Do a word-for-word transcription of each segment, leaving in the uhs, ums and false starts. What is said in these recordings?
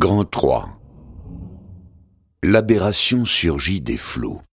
Grand trois. L'aberration surgit des flots.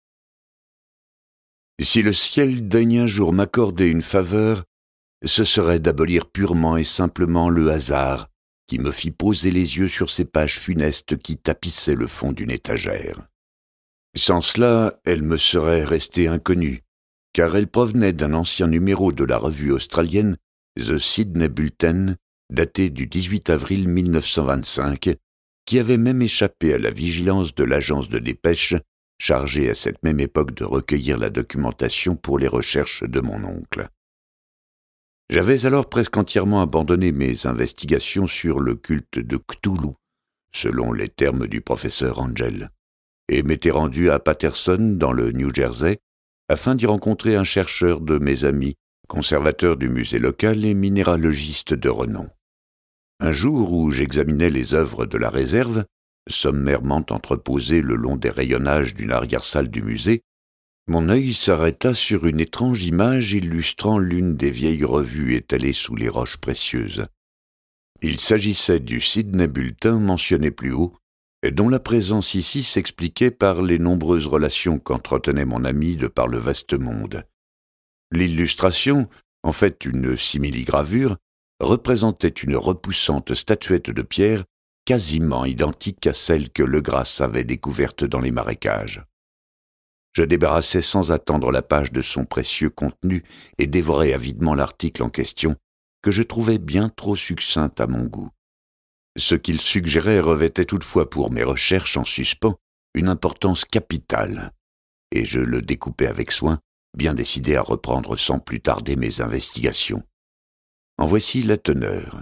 Si le ciel daigne un jour m'accorder une faveur, ce serait d'abolir purement et simplement le hasard qui me fit poser les yeux sur ces pages funestes qui tapissaient le fond d'une étagère. Sans cela, elles me seraient restées inconnues, car elles provenaient d'un ancien numéro de la revue australienne The Sydney Bulletin, daté du dix-huit avril mille neuf cent vingt-cinq, qui avait même échappé à la vigilance de l'agence de dépêche, chargée à cette même époque de recueillir la documentation pour les recherches de mon oncle. J'avais alors presque entièrement abandonné mes investigations sur le culte de Cthulhu, selon les termes du professeur Angel, et m'étais rendu à Paterson, dans le New Jersey, afin d'y rencontrer un chercheur de mes amis, conservateur du musée local et minéralogiste de renom. Un jour où j'examinais les œuvres de la réserve, sommairement entreposées le long des rayonnages d'une arrière-salle du musée, mon œil s'arrêta sur une étrange image illustrant l'une des vieilles revues étalées sous les roches précieuses. Il s'agissait du Sydney Bulletin mentionné plus haut, et dont la présence ici s'expliquait par les nombreuses relations qu'entretenait mon ami de par le vaste monde. L'illustration, en fait une simili-gravure, représentait une repoussante statuette de pierre quasiment identique à celle que Legras avait découverte dans les marécages. Je débarrassai sans attendre la page de son précieux contenu et dévorai avidement l'article en question, que je trouvais bien trop succinct à mon goût. Ce qu'il suggérait revêtait toutefois pour mes recherches en suspens une importance capitale, et je le découpai avec soin, bien décidé à reprendre sans plus tarder mes investigations. En voici la teneur.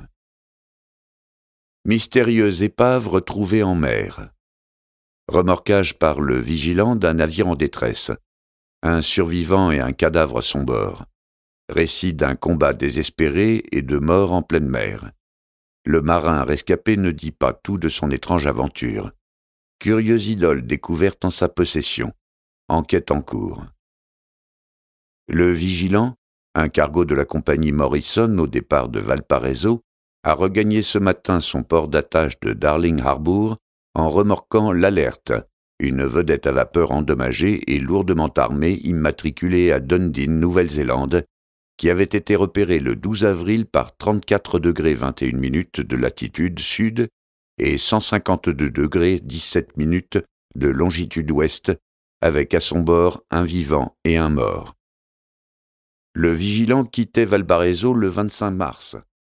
Mystérieuse épave retrouvée en mer. Remorquage par le vigilant d'un navire en détresse. Un survivant et un cadavre à son bord. Récit d'un combat désespéré et de mort en pleine mer. Le marin rescapé ne dit pas tout de son étrange aventure. Curieuse idole découverte en sa possession. Enquête en cours. Le vigilant, un cargo de la compagnie Morrison au départ de Valparaiso, a regagné ce matin son port d'attache de Darling Harbour en remorquant l'Alerte, une vedette à vapeur endommagée et lourdement armée immatriculée à Dundee, Nouvelle-Zélande, qui avait été repérée le douze avril par trente-quatre degrés vingt et une minutes de latitude sud et cent cinquante-deux degrés dix-sept minutes de longitude ouest, avec à son bord un vivant et un mort. Le vigilant quittait Valparaiso le vingt-cinq mars.